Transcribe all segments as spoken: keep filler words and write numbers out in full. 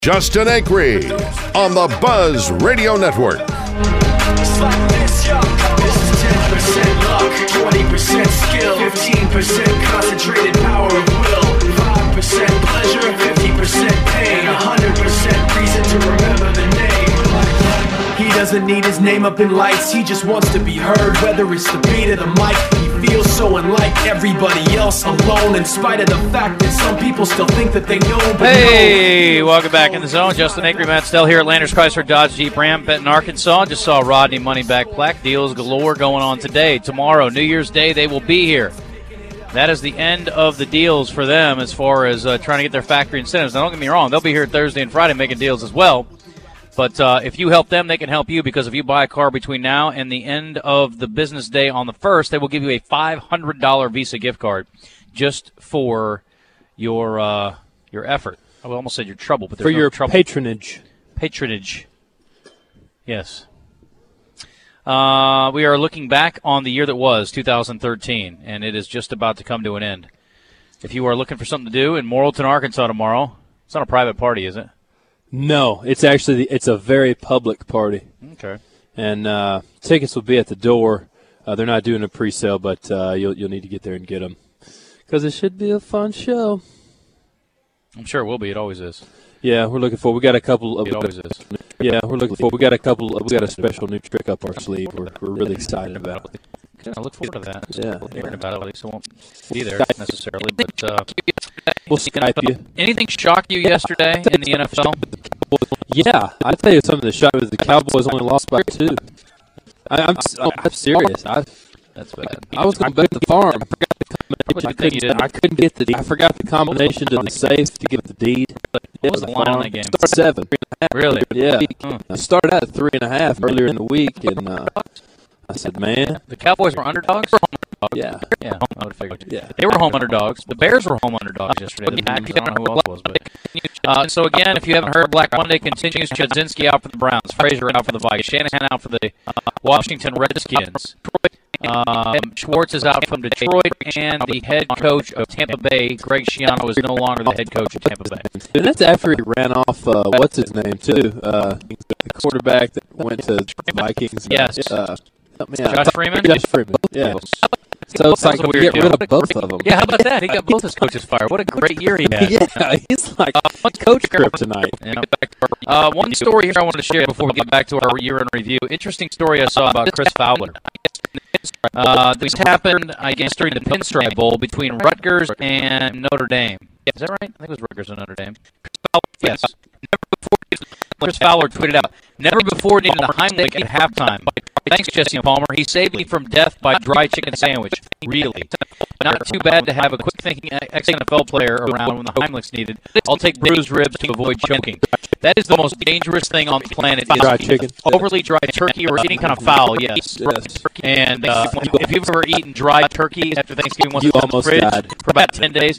Justin Acri on the Buzz Radio Network. It's like this, yo. This is ten percent luck, twenty percent skill, fifteen percent concentrated power of will, five percent pleasure, fifty percent pain, one hundred percent reason to remember the name. He doesn't need his name up in lights, he just wants to be heard, whether it's the beat or the mic. He feels so unlike everybody else, alone, in spite of the fact that some people still think that they know. But hey, no. Welcome back in the zone. Justin Acri, Matt Stell here at Landers Chrysler Dodge Jeep Ram, Benton, Arkansas. Just saw Rodney Moneyback Plaque deals galore going on today. Tomorrow, New Year's Day, they will be here. That is the end of the deals for them as far as uh, trying to get their factory incentives. Now, don't get me wrong, they'll be here Thursday and Friday making deals as well. But uh, if you help them, they can help you, because if you buy a car between now and the end of the business day on the first, they will give you a five hundred dollars Visa gift card just for your uh, your effort. I almost said your trouble, but there's for no your trouble. patronage. Patronage. Yes. Uh, we are looking back on the year that was, two thousand thirteen, and it is just about to come to an end. If you are looking for something to do in Morrilton, Arkansas tomorrow, it's not a private party, is it? No, it's actually it's a very public party. Okay. And uh, tickets will be at the door. Uh, they're not doing a pre-sale, but uh, you'll you'll need to get there and get them, because it should be a fun show. I'm sure it will be. It always is. Yeah, we're looking for. We got a couple of. It always is. Yeah, we're looking for. We got a couple. Of, we got a special new trick up our sleeve. We're we're really excited about it. Yeah, I look forward to that. Yeah, hearing about it. At least I won't be there necessarily, but uh, we'll Skype you. Anything shock you yesterday in the N F L? Yeah, I tell you something that shocked me was the Cowboys only lost by two. I, I'm I'm serious. I that's bad. I was going to bet the farm. I couldn't, I couldn't get the. I forgot the combination to the safe to get the deed. What was the line on that game? Seven. Really? Yeah. Huh. I started out at three and a half earlier in the week, and uh, I said, "Man, the Cowboys were underdogs." Yeah, yeah, I would figure. Yeah, they were home underdogs. The Bears were home underdogs yesterday. The Packers, I don't know who else was, but uh, so again, if you haven't heard, Black Monday continues. Chudzinski out for the Browns, Frazier out for the Vikings, Shanahan out for the Washington Redskins. Um, Schwartz is out from Detroit, and the head coach of Tampa Bay, Greg Schiano, is no longer the head coach of Tampa Bay. And that's after he ran off, uh, what's his name, too? Uh, the quarterback that went to Vikings. Yes. Uh, Josh Freeman? Josh Freeman, yeah. So it's like we get rid of both of them. Yeah, how about that? He got both his coaches fired. What a great year he had. Yeah, he's like uh, coach kryptonite. Yeah. Uh, one story here I wanted to share before we get back to our year-end review. Interesting story I saw about Chris Fowler. Uh, this happened, I guess, during the Pinstripe Bowl between Rutgers and Notre Dame. Is that right? I think it was Rutgers and Notre Dame. Yes. Chris Fowler tweeted out, "Never before needed a Heimlich at halftime. Thanks, Jesse Palmer. He saved me from death by dry chicken sandwich. Really. Not too bad to have a quick-thinking ex-N F L player around when the Heimlich's needed. I'll take bruised ribs to avoid choking. That is the most dangerous thing on the planet. Is dry chicken. Overly dry turkey or any kind of fowl, yes. yes. And uh, if you've ever eaten dry turkey after Thanksgiving, once you it's in the fridge died. for about ten days,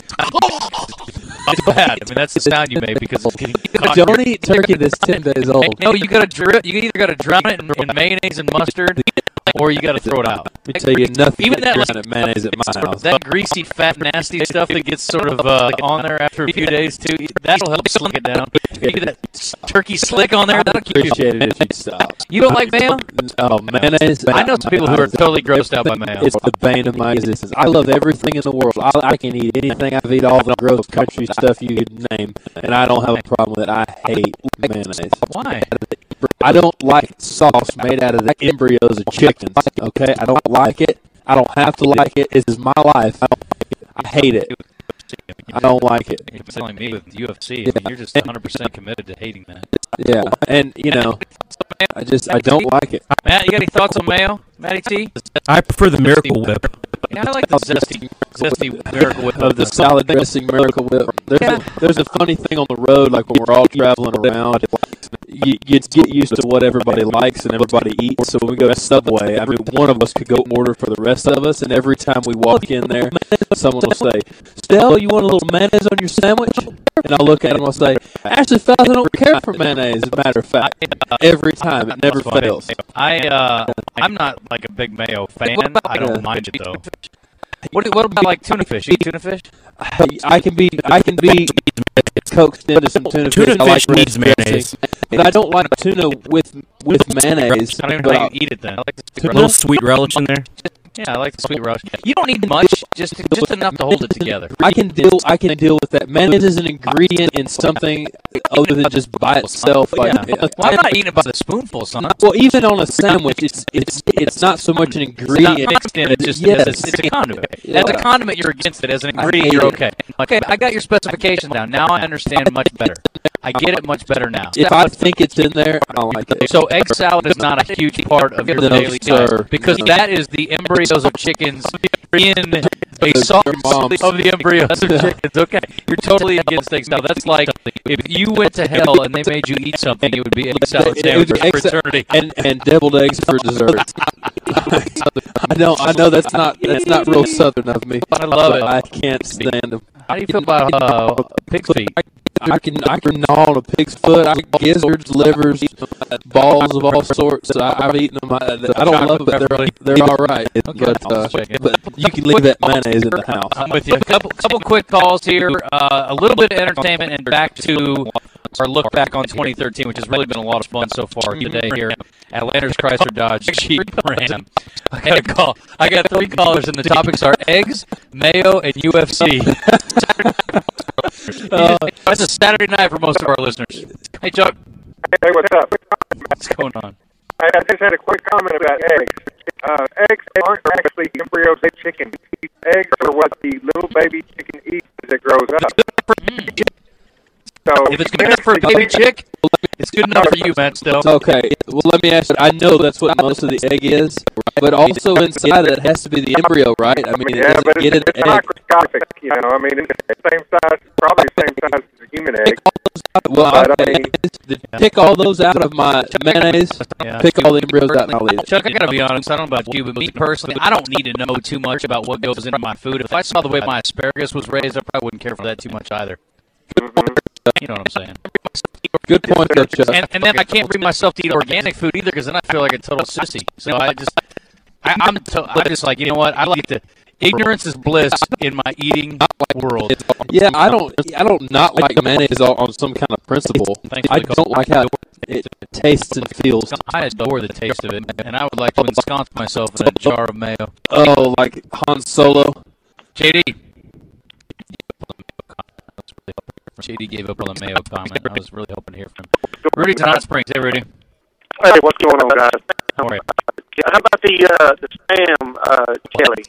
it's bad. I mean, that's the sound you made because it's getting caught. Don't eat turkey that's ten days old. No, you got to you either got to drown it in, in mayonnaise and mustard, or you got to throw it out. Let me tell you, nothing Even that like mayonnaise at my house. That greasy, fat, nasty stuff that gets sort of uh, on there after a few days too. That'll help slick it down. You get that turkey slick on there. That'll keep you. Appreciate it if you stop. You don't like mayo? Oh, mayonnaise. I know some people who are totally grossed out by mayo. It's the bane of my existence. I love everything in the world. I, I can eat anything. I've eaten all the gross country stuff you could name, and I don't have a problem with it. I hate mayonnaise. Why? I don't like sauce made out of the embryos of chickens. Okay, I don't like it. I don't have to like it. It is my life. I hate it. I don't like it. You're telling me with U F C, I mean, you're just one hundred percent committed to hating that. Yeah, and you know, I just I don't like it. Matt, you got any thoughts on mayo? Matty T? I prefer the Miracle Whip. Yeah, I like the zesty, zesty Miracle Whip. Of the salad dressing Miracle Whip. There's, Yeah. a, there's a funny thing on the road, like when we're all traveling around, you, you get used to what everybody likes and everybody eats. So when we go to Subway, I mean, one of us could go order for the rest of us, and every time we walk in there, someone will say, "Stell, you want a little mayonnaise on your sandwich?" And I'll look at him and I'll say, "Actually, fellas, I don't care for mayonnaise, as a matter of fact." Every time. It never fails. I, uh, I'm not like a big mayo fan. I don't mind it, though. What, what about like tuna fish? You eat tuna fish? I, I can be I can be coaxed into some tuna, Tuna fish. I like fish needs red mayonnaise. dressing. And I don't like tuna with with mayonnaise. I don't even but know how I- you eat it then. I like the A sweet little relish. sweet relish in there. Yeah, I like the sweet relish. You don't need much, just just enough to hold it together. I can deal. I can deal with that. Mayonnaise is an ingredient in something other than just by itself. Like, Yeah. Well, I'm not eating it by the spoonful, son. well, even on a sandwich, it's it's it's not so much an It's not ingredient. mixed in. It's just Yes. it's, it's a condiment. Yeah. As a condiment, you're against it. As an I ingredient, hate you're it. okay. Okay, I got your specifications down. Now I understand much better. I get it much better now. If I think it's in there, I don't like it. So egg salad is not a huge part of your No, daily sir. diet because No. that is the embryos of chickens in a sauce moms. of the embryos of chickens. Okay, you're totally against egg salad. That's like if you went to hell and they made you eat something, it would be egg salad It would be sandwich egg for sa- eternity. and and deviled eggs for dessert. I know, I know that's not that's not real Southern of me. I love it. I can't stand them. How do you feel about uh, pig's feet? I can I can gnaw on a pig's foot. I get gizzards, livers, balls of all sorts. I, I've eaten them. I, I don't love them, but they're they're all right. But uh, but you can leave that mayonnaise in the house. I'm with you. A couple, couple quick calls here. Uh, a little bit of entertainment and back to our look back on twenty thirteen, which has really been a lot of fun so far today here at Landers Chrysler Dodge Jeep Ram. I got a call. I got three callers, and the topics are eggs, mayo, and U F C. Uh, that's a Saturday night for most of our listeners. Hey, Chuck, Hey, what's up? what's going on? I I just had a quick comment about eggs. Uh, eggs aren't actually embryos of chicken. Eggs are what the little baby chicken eats as it grows up. So If it's good enough for a baby chick, it's good enough for you, Matt. Still, Okay, well let me ask you. I know that's what most of the egg is, but also inside that has to be the embryo, right? I mean, it yeah, doesn't but get it's, an it's egg. microscopic. You know, I mean, it's the same size, probably the same size as a human egg. Well, But, I okay, mean- pick all those out of my mayonnaise. Yeah. Pick all the embryos out, and I'll eat it. Chuck, I gotta be honest. I don't know about you, but me personally, I don't need to know too much about what goes into my food. If I saw the way my asparagus was raised, I probably wouldn't care for that too much either. You know what I'm saying? Good point, though, Chuck. And, and then I can't bring myself to eat organic food either, because then I feel like a total sissy. So I just, I, I'm, to, I'm just like, you know what? I like to. Ignorance is bliss in my eating world. Yeah, I don't, I don't not like mayonnaise on, on some kind of principle. Thanks for I the call. don't like how it tastes and feels. I adore the taste of it, and I would like to ensconce myself in a jar of mayo. Oh, like Han Solo. J D. J D gave up on the mayo comment. I was really hoping to hear from him. Rudy to Hot Springs. Hey, Rudy. Hey, what's going on, guys? All right. How about the uh, the spam uh, jelly?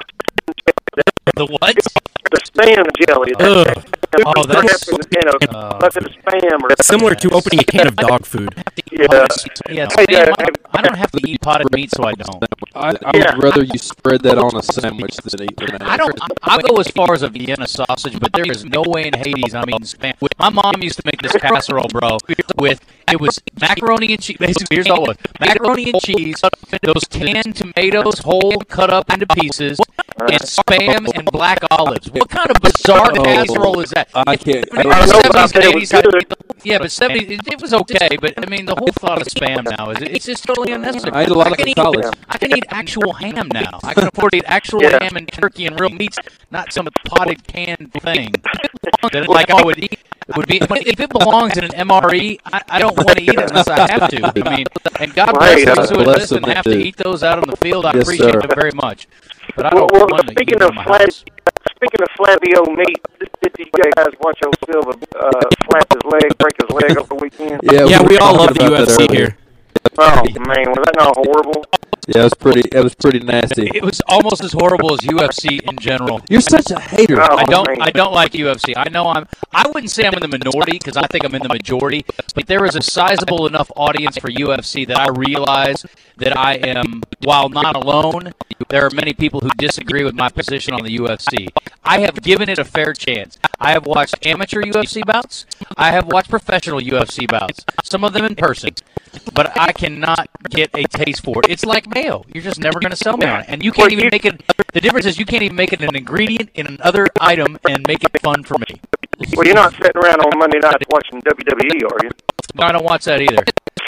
The what? The spam jelly. Ugh. Oh, that's- you know, Uh, look at the spam. Or Similar to opening a can of dog food. yeah. Yeah, Hey, spam, uh, I, I don't have to eat potted meat, so I don't. I, I Yeah. would rather you spread that on a sandwich than eat the mayonnaise. I don't. I, I'll go as far as a Vienna sausage, but there is no way in Hades I'm eating spam. My mom used to make this casserole, bro, with it was macaroni and cheese. Basically, here's all it was: macaroni and cheese, those canned tomatoes, whole, cut up into pieces, and spam and black olives. What kind of bizarre Oh. casserole is that? I can't. I In don't the I know about seventies that. and It was eighties, I- good. yeah, but seventies, it, it was okay. But I mean, the whole thought of spam now is it's just totally unnecessary. I ate a lot of can it in eat, college. I can eat actual ham now. I can afford to eat actual Yeah. ham and turkey and real meats, not some potted canned thing. That, like I would eat. Would be when- if it belongs in an M R E, I, I don't want to eat it unless I have to. I mean, and God bless Right, those uh, who bless listen and them have that to do. eat those out on the field. I Yes, appreciate sir. them very much. But I Well, don't well want to eat speaking them of in my flat, house. speaking of Flavio meat, did, did you guys watch old Silva uh, flap his leg, break his leg over the weekend? Yeah, Yeah, were we all talking love the about U F that C earlier. here. Oh man, was that not horrible? Yeah, it was pretty. It was pretty nasty. It was almost as horrible as U F C in general. You're such a hater. Oh, I don't. man. I don't like U F C. I know I'm. I wouldn't say I'm in the minority because I think I'm in the majority. But there is a sizable enough audience for U F C that I realize that I am, while not alone, there are many people who disagree with my position on the U F C. I have given it a fair chance. I have watched amateur U F C bouts. I have watched professional U F C bouts. Some of them in person. But I cannot get a taste for it. It's like mayo. You're just never going to sell me on it. And you can't even make it. The difference is you can't even make it an ingredient in another item and make it fun for me. Well, you're not sitting around on Monday night watching W W E, are you? No, I don't watch that either.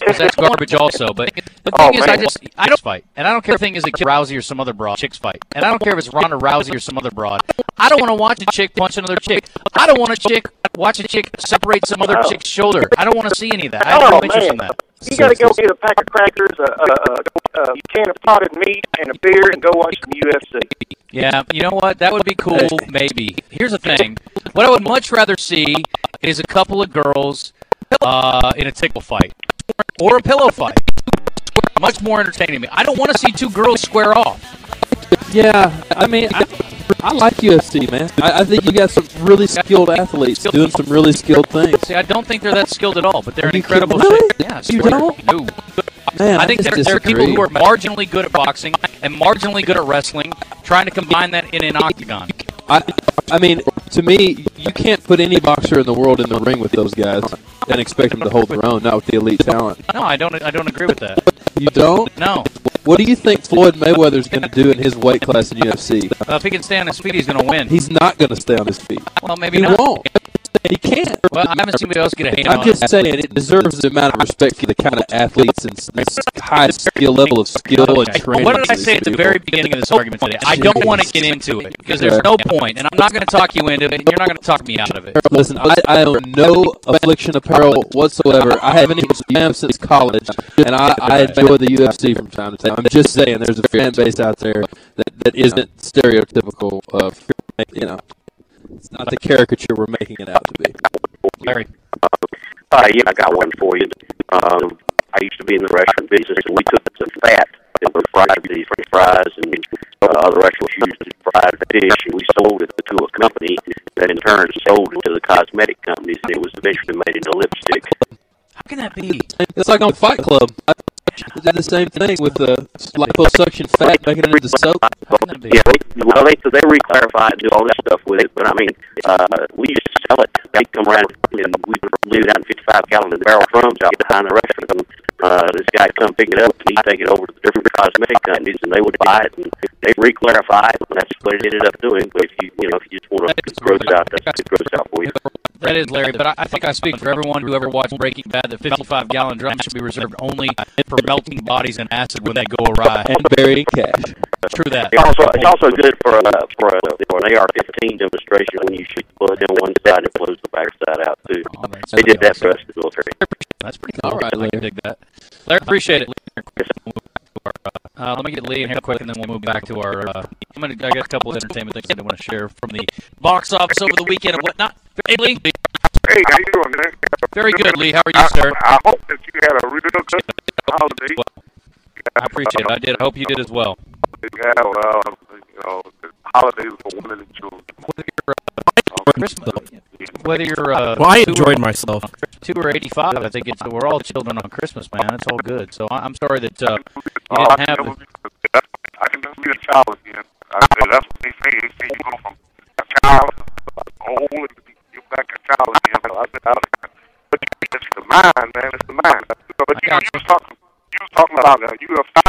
because that's garbage also. But the Oh, thing is, I man. just I don't fight, and I don't care if the thing is a Rousey or some other broad. Chicks fight, and I don't care if it's Ronda Rousey or some other broad. I don't want to watch a chick punch another chick. I don't want a chick watch a chick separate some other chick's shoulder. I don't want to see any of that. I have no Oh, interest man. in that. You got to go get a pack of crackers, a, a, a, a can of potted meat, and a beer, and go watch some U F C. Yeah, you know what? That would be cool, maybe. Here's the thing. What I would much rather see is a couple of girls uh, in a tickle fight or a pillow fight. Much more entertaining to me. I don't want to see two girls square off. Yeah, I mean, I, I like U F C, man. I, I think you got some really skilled athletes doing some really skilled things. See, I don't think they're that skilled at all, but they're in You incredible kidding? Really? shape. Yeah, I You swear. don't? No. Man, I think just there, there are people disagree. who are marginally good at boxing and marginally good at wrestling, trying to combine that in an octagon. I, I mean, to me, you can't put any boxer in the world in the ring with those guys and expect them to hold their own, not with the elite talent. No, I don't. I don't agree with that. You don't? No. What do you think Floyd Mayweather's going to do in his weight class in U F C? Uh, if he can stay on his feet, he's going to win. He's not going to stay on his feet. Well, maybe He not. won't. He can't. Well, I haven't seen anybody else get a hand I'm on just it. saying it deserves the amount of respect for the kind of athletes and s- this high skill level of skill and Okay. training. What did I these say at the people. very beginning of this argument today? I don't want to get into it because there's no point, and I'm not going to talk you into it, and you're not going to talk me out of it. Listen, I, I own no Affliction apparel whatsoever. I haven't even spammed since college, and I, I enjoy the U F C from time to time. I'm just saying there's a fan base out there that, that isn't stereotypical of, you know, it's not the caricature we're making it out to be. Larry. Uh, yeah, I got one for you. Um, I used to be in the restaurant business, and we took the fat that were fried the french fries and uh, other restaurants used to fry fish, and we sold it to a company that in turn sold it to the cosmetic companies, and it was eventually made into lipstick. How can that be? It's like on Fight Club. I did the same thing with the liposuction fat, making it into soap. How can that be? Yeah, they, well, they they re-clarify and do all that stuff with it, but I mean, uh, we used to sell it. They come around and we leave it out in fifty-five gallon barrel drums out behind the restaurant. And, uh, this guy come pick it up and he'd take it over to the different cosmetic companies, and they would buy it and they re-clarify it, and that's what it ended up doing. But if you you know if you just want to gross out, that's gross out for you. That is, Larry, but I, I think I speak for everyone who ever watched Breaking Bad that fifty-five gallon drums should be reserved only for melting bodies in acid when they go awry. And burying cash. True that. It's also, it's also good for a for, a, for an A R fifteen demonstration when you shoot the bullet in one side, it blows the back side out too. Oh, that's They did pretty that for us in the military. That's pretty cool. All right, I Larry. can dig that. Larry, appreciate it. Uh, let me get Lee in here quick, and then we'll move back to our. Uh, I'm gonna. I got a couple of entertainment things I want to share from the box office over the weekend and whatnot. Hey, Lee. Hey, how you doing, man? Very good, Lee. How are you, sir? I, I hope that you had a real good holiday. I appreciate it. I did. I hope you did as well. Yeah, well, you know, the holidays for women and children. Christmas, whether you're uh, Well, I two enjoyed or, myself. two or eighty-five, I think it's we're all children on Christmas, man. It's all good. So I, I'm sorry that uh, you Oh, I didn't can have. never be, I can never be a child again. I, that's what they say. They say you go from a child, old, and you're back a child again. So I said, I don't, but it's the mind, man. It's the mind. But you know, you was talking, you was talking about uh, U F C.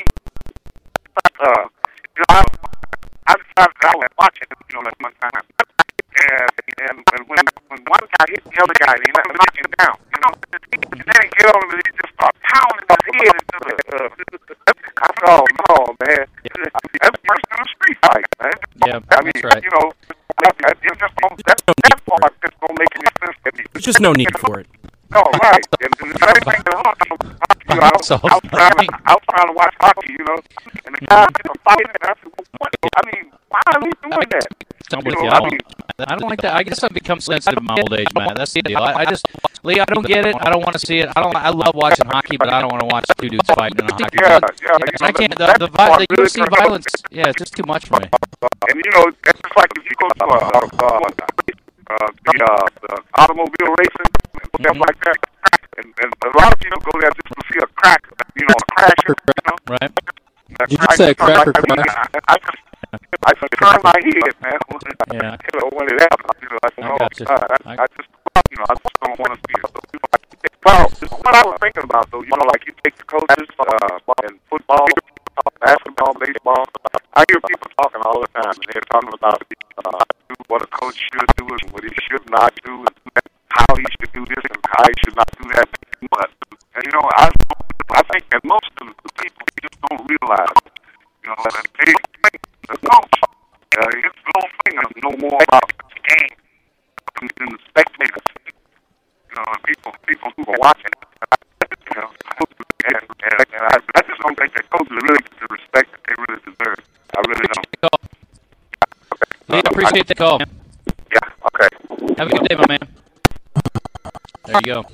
Uh, you know, I, I decided that I would watch it, you know, like one time. And, and, and when when one guy hit the other guy, he let him knock him down. You know, and then he get on him and he just started pounding his head into the. Uh, I said, oh no, man, that's worse than a street fight, man. Yeah, I mean, that's right. you know, that, that, it just don't, that, that part just don't make any sense to me. There's just no need for it. No, right. And, and the same thing to hockey. You know, I was, So, I, was trying to, I was trying to watch hockey, you know, and the guys were fighting, and I said, well, what? I mean, why are we doing that? I'm You with know, you. I I don't, mean, I don't like that. I guess I've become sensitive in my old age, man. That's the deal. I, I just, Lee, I don't get it. I don't want to see it. I don't. I love watching hockey, but I don't want to watch two dudes fighting in a hockey. yeah, game. yeah. You know, I can't. that, The, the, that vi- part the really U F C turned violence, up. yeah, it's just too much for me. And you know, it's just like if you go to a, uh, uh, uh, the, uh, the automobile racing and stuff like that, and, and a lot of people go there just to see a crack, you know, a crasher, you know. Right? That Did you say a cracker I, mean, crash? I, I just, I just turn my head, man. Yeah. You know, when it happens, you know, I said, I oh, got you. God, I, I- I just, you know, I just don't want to see it. So, well, what I was thinking about, though, you know, like you take the coaches uh, in football, basketball, baseball. I hear people talking all the time, and they're talking about uh, what a coach should do and what he should not do, and how he should do this and how he should not do that. But, and, you know, I appreciate the call. Yeah, okay. Have a good day, my man. There you go.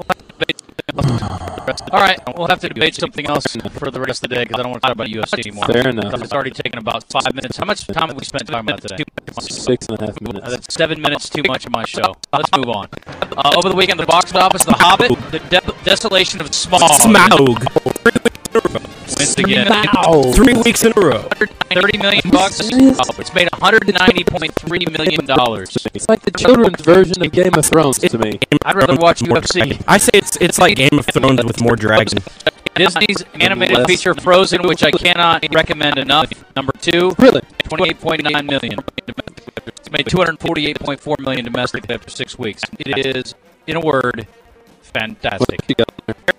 All right, we'll have to debate something else for the rest of the day because I don't want to talk about U F C anymore. Fair enough. It's already taken about five minutes. How much time have we spent talking about today? Six and a half minutes. Uh, that's seven minutes too much of my show. Let's move on. Uh, over the weekend, the box office, The Hobbit, The De- Desolation of Smaug. Smaug. Wins again. Three weeks in a row. one hundred thirty million bucks. It's made one hundred ninety point three million dollars. It's like the children's version of Game of Thrones to me. I'd rather watch U F C. I say it's it's like Game of Thrones with more dragon. Disney's animated Less. feature Frozen, which I cannot recommend enough. Number two, Really? twenty-eight point nine million. It's made two hundred forty-eight point four million domestic after six weeks. It is, in a word, fantastic. What you got on there?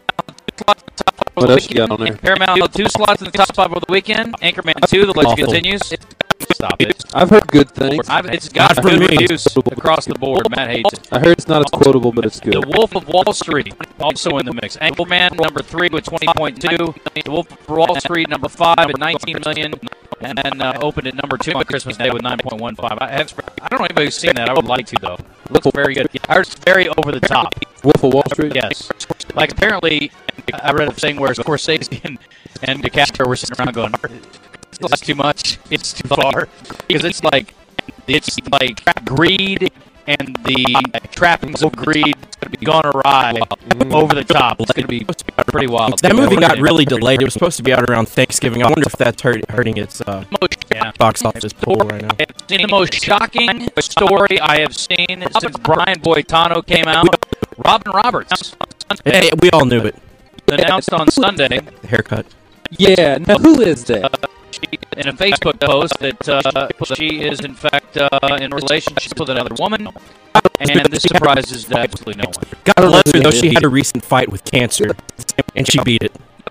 What else you got on there? Paramount held two slots in the top five over the weekend. Anchorman two, The Legend Awful. Continues. Stop it. I've heard good things. I've, it's got Not for good me. reviews across the board. Matt hates it. I heard it's not as quotable, but it's good. The Wolf of Wall Street, also in the mix. Anchorman, number three with twenty point two. The Wolf of Wall Street, number five at nineteen million. And then uh, opened at number two on Christmas Day with nine point one five. I, have, I don't know anybody who's seen that. I would like to, though. It looks very good. I heard it's very over the top. Wolf of Wall Street? Yes. Like, apparently, I read a thing where Scorsese and, and DiCaprio were sitting around going, it's too much, it's too far. Because it's like, it's like greed and the trappings of greed gone awry over the top. It's going to be pretty wild. That movie got really delayed. It was supposed to be out around Thanksgiving. I wonder if that's hurt, hurting its uh, Yeah. box office pool right now. I've seen the most shocking story I have seen since Brian Boitano came out. Robin Roberts Hey, we all knew it. announced on Sunday The haircut. Yeah. Now, who is that? in a Facebook post that uh, she is in fact uh, in a relationship with another woman, and this surprises absolutely no one. God don't know bless her, who though. that She is. had a recent fight with cancer, and she beat it.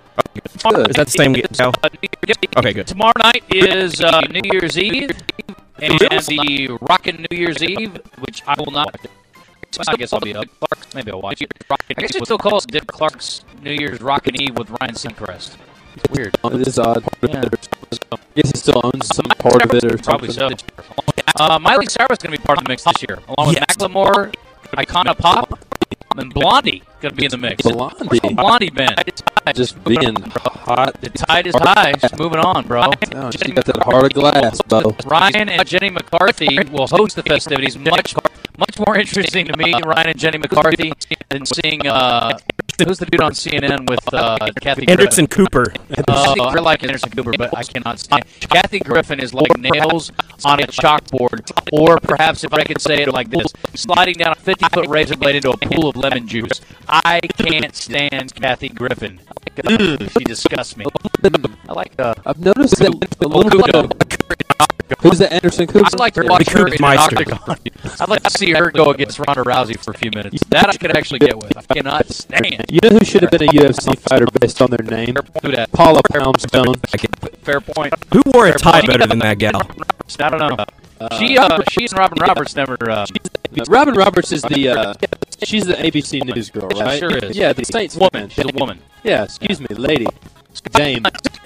Good. Is that the same gal? Okay, good. Tomorrow night is uh, New Year's Eve, and the Rockin' New Year's Eve, which I will not. I guess I'll be up. Maybe I'll watch it. I guess we still call it Dick Clark's New Year's Rockin' Eve with Ryan Seacrest. It's weird. It is odd. Yeah. I guess he still owns some part of it or Probably something. so. Uh, Miley Cyrus is going to be part of the mix this year, along with Yes. Macklemore, Icona Pop, and Blondie going to be in the mix. Blondie. Blondie band. Just being hot. The tide is high. Just moving on, bro. Oh, she got that heart of glass, Bo. Ryan and Jenny McCarthy will host the festivities. Much, much more interesting to me, Ryan and Jenny McCarthy, than seeing uh, who's the dude on C N N with uh, Kathy Anderson Cooper. Uh, I like Anderson Cooper, but I cannot stand. Kathy Griffin is like nails on a chalkboard, or perhaps if I could say it like this, sliding down a fifty-foot razor blade into a pool of lemon juice. I can't stand Kathy Griffin. Ugh, she disgusts me. I like uh, I've noticed that a little bit of. Who's that Anderson Cooper? I'd like to watch her in an Meister. octagon. I'd like to see her go against Ronda Rousey for a few minutes. That I could actually get with. I cannot stand. You know who should have been a U F C fighter based on their name? Who that? Paula Poundstone. Fair point. Who wore a tie better than that gal? I don't know. She, uh, she and Robin Roberts never. Uh, Robin Roberts is the. Uh, she's the A B C News girl, Yeah, right? sure is. Yeah, the Saints woman. fan. She's a woman. Yeah, excuse me, lady. Dame.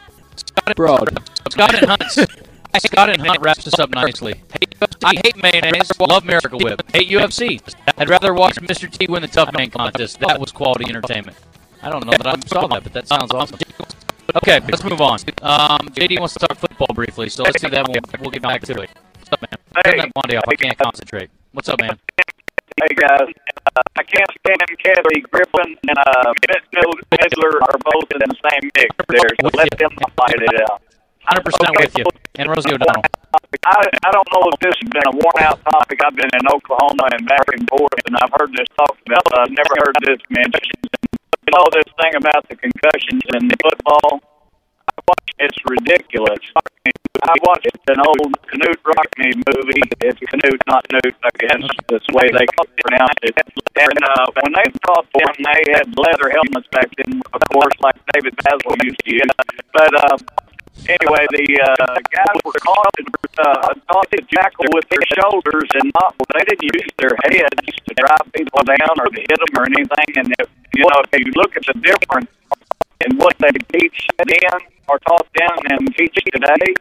Broad. Scott and Hunt. Scott and Hunt wraps us up nicely. I hate mayonnaise. Love Miracle Whip. Hate U F C. I'd rather watch Mister T win the Tough Man contest. That was quality entertainment. I don't know that I saw that, but that sounds awesome. Okay, let's move on. Um, J D wants to talk football briefly, so let's do that. We'll, we'll get back to it. What's up, man? Turn that Monday off. I can't concentrate. What's up, man? Hey guys, uh, I can't stand Kathy Griffin and uh, Bette Midler are both in the same mix there, so let them fight it out. one hundred percent with you. And Rosie O'Donnell. I, I don't know if this has been a worn-out topic. I've been in Oklahoma and back and forth, and I've heard this talked about, but I've never heard this mentioned. You know this thing about the concussions in football? I watch, it's ridiculous. I watched an old Knute Rockne movie. It's Knute, not Newt, again. That's the way they pronounce it. And uh, when they fought them, they had leather helmets back then, of course, like David Basil used to use. But uh, anyway, the uh, guys were caught uh, caught the jackal with their shoulders, and not they didn't use their heads to drive people down or to hit them or anything. And if you know, if you look at the difference in what they teach then or taught then and teach today,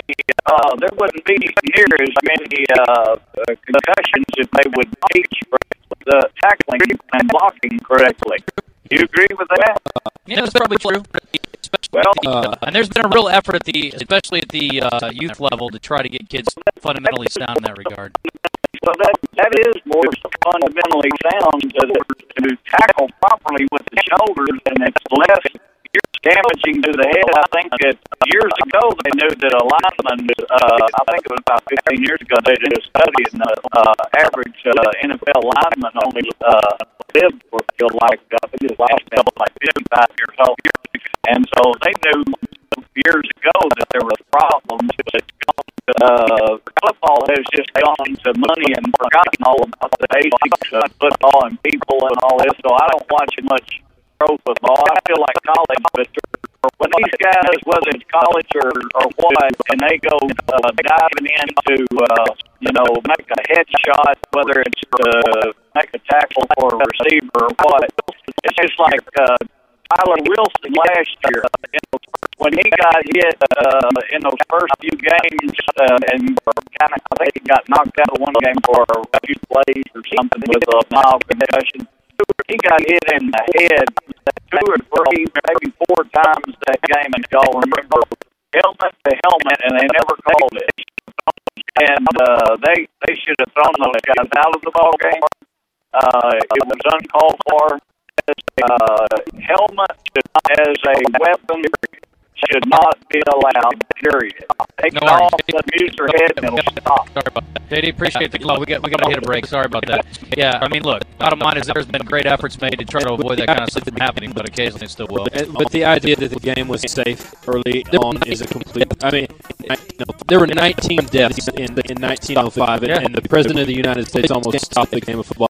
uh, there wouldn't be near as many uh, uh, concussions if they would teach the tackling and blocking correctly. Do you agree with that? Yeah, that's probably true. Well, uh, and there's been a real effort at the, especially at the uh, youth level, to try to get kids fundamentally sound in that regard. So that that is more fundamentally sound to, to tackle properly with the shoulders, and it's less damaging to the head. I think that years ago they knew that a lineman, uh, I think it was about fifteen years ago, they did a study, and the uh, average uh, N F L lineman only uh, lived for feel like uh, his last couple like fifty-five years old, and so they knew years ago that there were problems. But, Uh, football has just gone to money and forgotten all about the basics of football and people and all this, so I don't watch much pro football. I feel like college, but when these guys, whether it's college or, or what, and they go uh, diving into, uh, you know, make a headshot, whether it's uh, make a tackle for a receiver or what, it's just like uh, Tyler Wilson last year. When he got hit uh, in those first few games, uh, and kind of, I think he got knocked out of one game for a few plays or something with a mild concussion. He got hit in the head two or three, maybe four times that game, and y'all remember helmet to helmet, and they never called it. And uh, they they should have thrown those guys out of the ball game. Uh, it was uncalled for. Uh, helmet as a weapon should not be allowed, period. Take No it off, worries. let them use their head, and it'll stop. Sorry about that. J D, appreciate the call. We got we got to hit a break. Sorry about that. Yeah, I mean, look, bottom line is there's been great efforts made to try to avoid that kind of stuff from happening, but occasionally it still will. But the idea that the game was safe early on is a complete. I mean, I, you know, there were nineteen deaths in in nineteen oh five, and, Yeah. and the president of the United States almost stopped the game of football